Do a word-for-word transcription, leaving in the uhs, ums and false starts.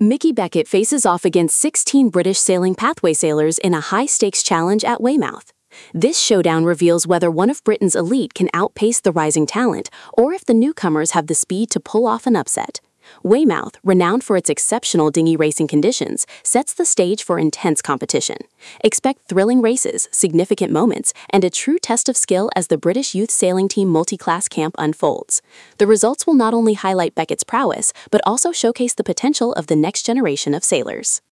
Mickey Beckett faces off against sixteen British Sailing Pathway sailors in a high-stakes challenge at Weymouth. This showdown reveals whether one of Britain's elite can outpace the rising talent, or if the newcomers have the speed to pull off an upset. Weymouth, renowned for its exceptional dinghy racing conditions, sets the stage for intense competition. Expect thrilling races, significant moments, and a true test of skill as the British youth sailing team multi-class camp unfolds. The results will not only highlight Beckett's prowess, but also showcase the potential of the next generation of sailors.